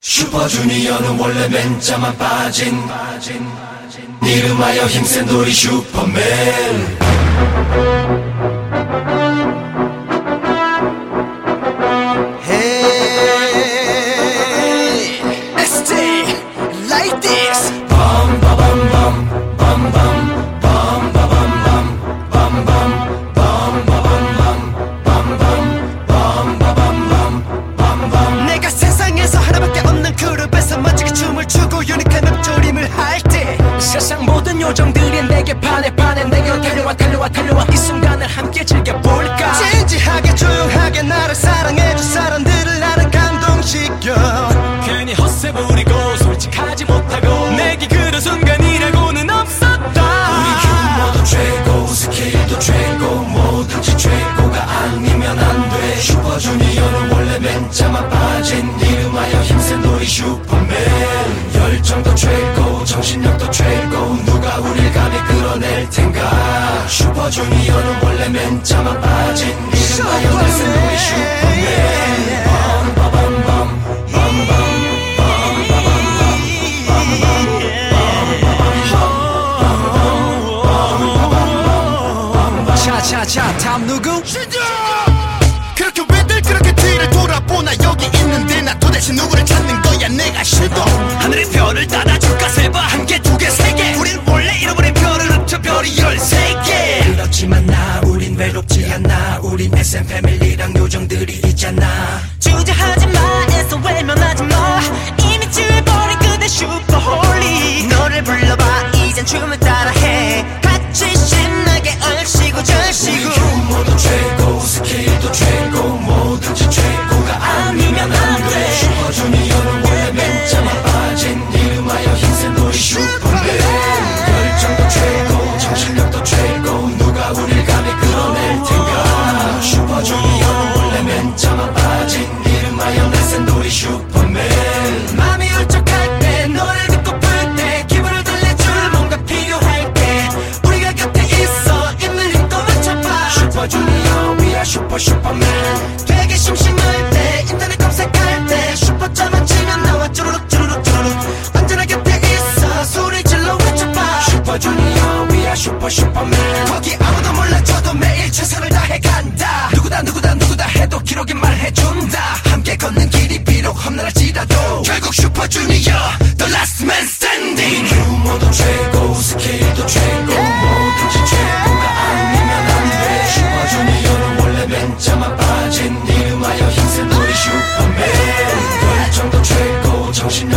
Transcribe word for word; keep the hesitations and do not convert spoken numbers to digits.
슈퍼주니어는 원래 맨자만 빠진 이름하여 힘센 우리 슈퍼맨. Hey, stay like this. Bum ba bum bum bum bum bum ba bum bum bum bum bum ba bum bum bum bum bum ba bum bum bum bum. 내가 세상에서 하나밖에 없는 그룹에서 멋지게 춤을 추고 유니크한 읊조림을 할 때 세상 모든 요정들이 내게 반해 반해 내게로 달려와 달려와 달려와 이 순간을 함께 즐겨볼까. 진지하게 조용하게 나를 사랑해줄 사람들을 나는 감동시켜. 괜히 헛새 부리고 솔직하지 못하고 내게 그런 순간이라고는 없었다. 우리 유머도 최고 스킬도 최고 뭐든지 최고가 아니면 안 돼. 슈퍼주니어는 원래 맨자만 빠진 이름하여 힘센 우리 슈퍼맨. 열정도 최고 정신력도 최고 누가 우릴 감히 끌어낼 텐가. 슈퍼주니어는 원래 맨자만 빠진 이름하여 힘센 우리 슈퍼맨. 빰빠밤밤 빰빰 차차차 다음 누구? 그렇게 왜들 그렇게 뒤를 돌아보나. 여기 있는데 나 도대체 누구를 찾는 거야. 내가 싫어. 하늘의 별을 따라줄까. 세봐 한 개 두 개 세 개. 우린 원래 잃어버린 별을 합쳐 별이 열세 개. 그렇지만 나 우린 외롭지 않아. 우린 에스엠 패밀리랑 요정들이 있잖아. 주저하지 마 애써 외면하지 마. 이미 취해버린 그대 슈퍼홀리. 너를 불러봐 이젠 춤을 따라해. 같이 신나게 얼씨구 절씨구. 유머도 최고 스킬도 최고 뭐든지 최고가 아니면 안 돼. 슈퍼주니어는 원래 맨자만 빠진 이름하여 힘센 우리 슈퍼맨. 열정도 최고 정신력도 최고 누가 우릴 감히 끌어낼 텐가. 슈퍼주니어는 원래 맨자만 빠진 이름하여 날쌘 우리 슈퍼맨. 마음이 울적할 때 너를 듣고플 때 기분을 달래줄 뭔가 필요할 때 우리가 곁에 있어. 있는 힘도 맞춰봐. 슈퍼주니어 we are 슈퍼 슈퍼맨. 되게 심심할 때 인터넷 검색할 때 슈퍼점만 치면 나와 쭈루룩 쭈루룩 쭈루룩. 언제나 곁에 있어 소리 질러 외쳐봐. 슈퍼주니어 we are 슈퍼 슈퍼맨. 거기 아무도 몰라줘도 매일 최선을 다해간다. 누구다 누구다 누구다 해도 기록이 말해준다. 함께 걷는 길이 비록 험난할지라도 결국 슈퍼주니어 The last man standing. 유머도 최고 스킬도 최고 뭐든지 최고가 아니면 안 돼. 슈퍼주니어는 원래 맨자만 빠진 이름하여 힘센 우리 슈퍼맨. 열정도 최고 정신력